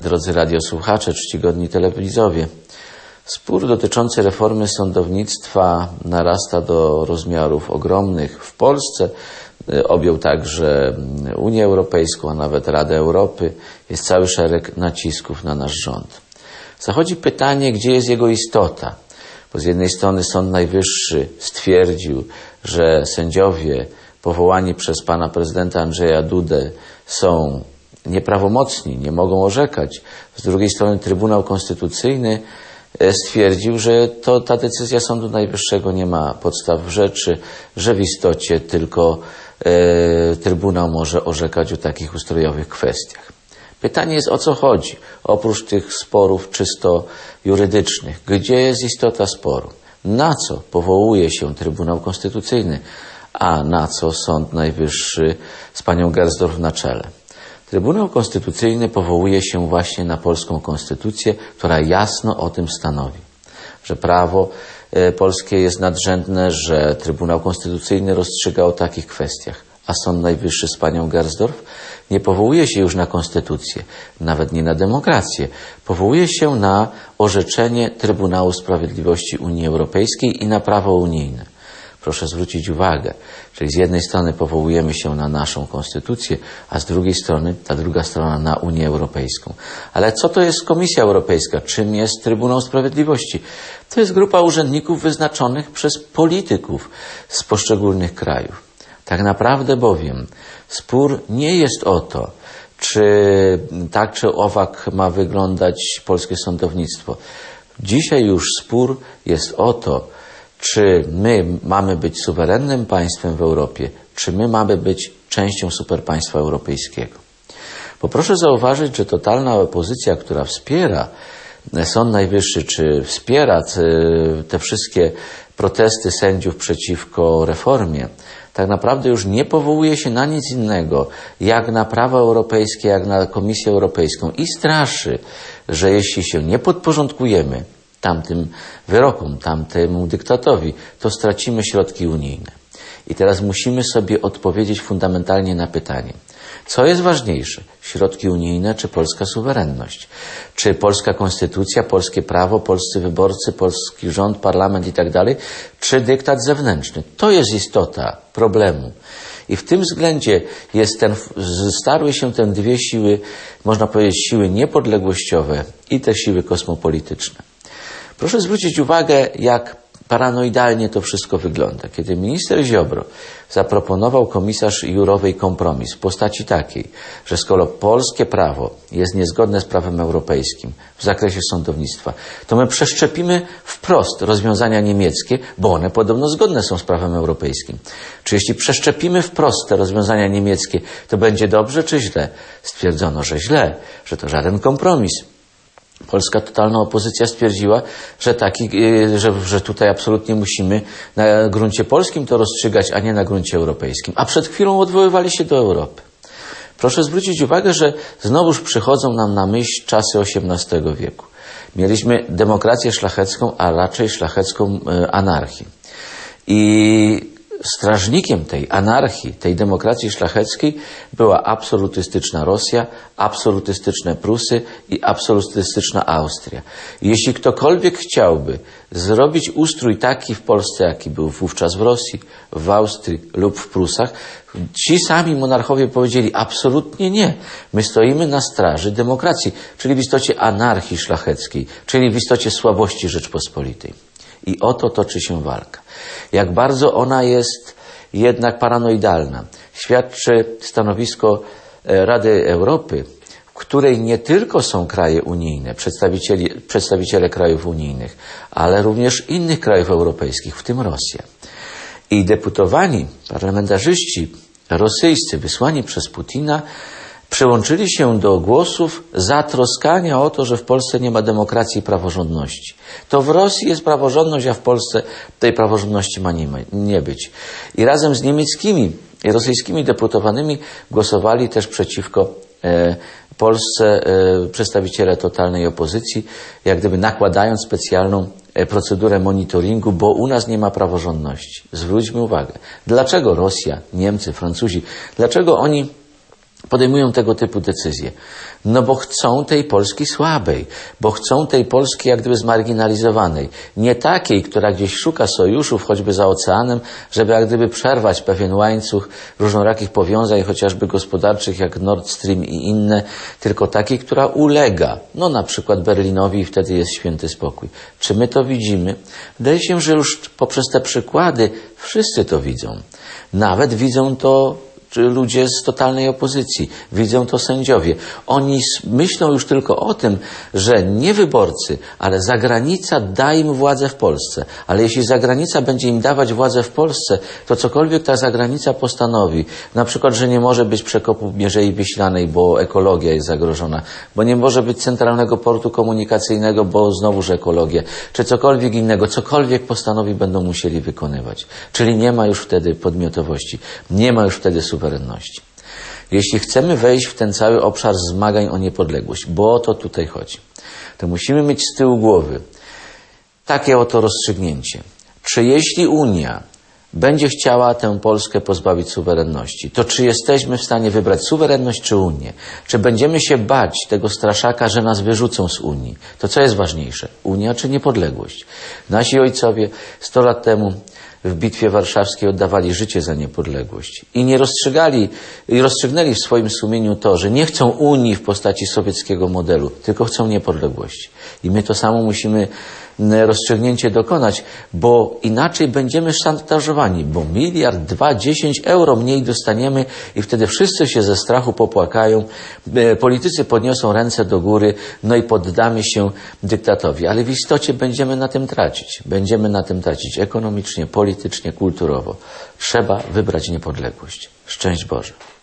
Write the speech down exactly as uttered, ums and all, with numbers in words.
Drodzy radiosłuchacze, czcigodni telewidzowie, spór dotyczący reformy sądownictwa narasta do rozmiarów ogromnych. W Polsce objął także Unię Europejską, a nawet Radę Europy. Jest cały szereg nacisków na nasz rząd. Zachodzi pytanie, gdzie jest jego istota. Bo z jednej strony Sąd Najwyższy stwierdził, że sędziowie powołani przez pana prezydenta Andrzeja Dudę są nieprawomocni, nie mogą orzekać. Z drugiej strony Trybunał Konstytucyjny stwierdził, że to, ta decyzja Sądu Najwyższego nie ma podstaw w rzeczy, że w istocie tylko e, Trybunał może orzekać o takich ustrojowych kwestiach. Pytanie jest, o co chodzi, oprócz tych sporów czysto jurydycznych. Gdzie jest istota sporu? Na co powołuje się Trybunał Konstytucyjny, a na co Sąd Najwyższy z panią Gersdorf na czele? Trybunał Konstytucyjny powołuje się właśnie na polską konstytucję, która jasno o tym stanowi, że prawo polskie jest nadrzędne, że Trybunał Konstytucyjny rozstrzyga o takich kwestiach, a Sąd Najwyższy z panią Gersdorf nie powołuje się już na konstytucję, nawet nie na demokrację, powołuje się na orzeczenie Trybunału Sprawiedliwości Unii Europejskiej i na prawo unijne. Proszę zwrócić uwagę, czyli z jednej strony powołujemy się na naszą konstytucję, a z drugiej strony ta druga strona na Unię Europejską. Ale co to jest Komisja Europejska? Czym jest Trybunał Sprawiedliwości? To jest grupa urzędników wyznaczonych przez polityków z poszczególnych krajów. Tak naprawdę bowiem spór nie jest o to, czy tak czy owak ma wyglądać polskie sądownictwo. Dzisiaj już spór jest o to, czy my mamy być suwerennym państwem w Europie, czy my mamy być częścią superpaństwa europejskiego. Bo proszę zauważyć, że totalna opozycja, która wspiera Sąd Najwyższy, czy wspiera te wszystkie protesty sędziów przeciwko reformie, tak naprawdę już nie powołuje się na nic innego, jak na prawo europejskie, jak na Komisję Europejską i straszy, że jeśli się nie podporządkujemy tamtym wyrokom, tamtemu dyktatowi, to stracimy środki unijne. I teraz musimy sobie odpowiedzieć fundamentalnie na pytanie, co jest ważniejsze, środki unijne czy polska suwerenność? Czy polska konstytucja, polskie prawo, polscy wyborcy, polski rząd, parlament i tak dalej, czy dyktat zewnętrzny? To jest istota problemu. I w tym względzie jest ten, starły się te dwie siły, można powiedzieć siły niepodległościowe i te siły kosmopolityczne. Proszę zwrócić uwagę, jak paranoidalnie to wszystko wygląda. Kiedy minister Ziobro zaproponował komisarz Jourowej kompromis w postaci takiej, że skoro polskie prawo jest niezgodne z prawem europejskim w zakresie sądownictwa, to my przeszczepimy wprost rozwiązania niemieckie, bo one podobno zgodne są z prawem europejskim. Czy jeśli przeszczepimy wprost te rozwiązania niemieckie, to będzie dobrze czy źle? Stwierdzono, że źle, że to żaden kompromis. Polska totalna opozycja stwierdziła, że, taki, że, że tutaj absolutnie musimy na gruncie polskim to rozstrzygać, a nie na gruncie europejskim. A przed chwilą odwoływali się do Europy. Proszę zwrócić uwagę, że znowuż przychodzą nam na myśl czasy osiemnastego wieku. Mieliśmy demokrację szlachecką, a raczej szlachecką anarchię. I strażnikiem tej anarchii, tej demokracji szlacheckiej była absolutystyczna Rosja, absolutystyczne Prusy i absolutystyczna Austria. I jeśli ktokolwiek chciałby zrobić ustrój taki w Polsce, jaki był wówczas w Rosji, w Austrii lub w Prusach, ci sami monarchowie powiedzieli absolutnie nie. My stoimy na straży demokracji, czyli w istocie anarchii szlacheckiej, czyli w istocie słabości Rzeczpospolitej. I o to toczy się walka. Jak bardzo ona jest jednak paranoidalna, świadczy stanowisko Rady Europy, w której nie tylko są kraje unijne, przedstawiciele, przedstawiciele krajów unijnych, ale również innych krajów europejskich, w tym Rosja. I deputowani parlamentarzyści rosyjscy wysłani przez Putina przyłączyli się do głosów zatroskania o to, że w Polsce nie ma demokracji i praworządności. To w Rosji jest praworządność, a w Polsce tej praworządności ma nie, nie być. I razem z niemieckimi i rosyjskimi deputowanymi głosowali też przeciwko e, Polsce e, przedstawiciele totalnej opozycji, jak gdyby nakładając specjalną e, procedurę monitoringu, bo u nas nie ma praworządności. Zwróćmy uwagę. Dlaczego Rosja, Niemcy, Francuzi, dlaczego oni podejmują tego typu decyzje? No bo chcą tej Polski słabej, bo chcą tej Polski jak gdyby zmarginalizowanej. Nie takiej, która gdzieś szuka sojuszów, choćby za oceanem, żeby jak gdyby przerwać pewien łańcuch różnorakich powiązań, chociażby gospodarczych, jak Nord Stream i inne, tylko takiej, która ulega, no na przykład Berlinowi i wtedy jest święty spokój. Czy my to widzimy? Wydaje się, że już poprzez te przykłady wszyscy to widzą. Nawet widzą to czy ludzie z totalnej opozycji, widzą to sędziowie. Oni myślą już tylko o tym, że nie wyborcy, ale zagranica da im władzę w Polsce. Ale jeśli zagranica będzie im dawać władzę w Polsce, to cokolwiek ta zagranica postanowi, na przykład, że nie może być przekopu Mierzei Wiślanej, bo ekologia jest zagrożona, bo nie może być centralnego portu komunikacyjnego, bo znowuż ekologia, czy cokolwiek innego, cokolwiek postanowi, będą musieli wykonywać. Czyli nie ma już wtedy podmiotowości, nie ma już wtedy suwerenności. Jeśli chcemy wejść w ten cały obszar zmagań o niepodległość, bo o to tutaj chodzi, to musimy mieć z tyłu głowy takie oto rozstrzygnięcie. Czy jeśli Unia będzie chciała tę Polskę pozbawić suwerenności, to czy jesteśmy w stanie wybrać suwerenność czy Unię? Czy będziemy się bać tego straszaka, że nas wyrzucą z Unii? To co jest ważniejsze? Unia czy niepodległość? Nasi ojcowie sto lat temu w Bitwie Warszawskiej oddawali życie za niepodległość i nie rozstrzygali, i rozstrzygnęli w swoim sumieniu to, że nie chcą Unii w postaci sowieckiego modelu, tylko chcą niepodległości. I my to samo musimy rozstrzygnięcie dokonać, bo inaczej będziemy szantażowani, bo miliard, dwa, dziesięć euro mniej dostaniemy i wtedy wszyscy się ze strachu popłakają, politycy podniosą ręce do góry, no i poddamy się dyktatowi. Ale w istocie będziemy na tym tracić. Będziemy na tym tracić ekonomicznie, politycznie, kulturowo. Trzeba wybrać niepodległość. Szczęść Boże.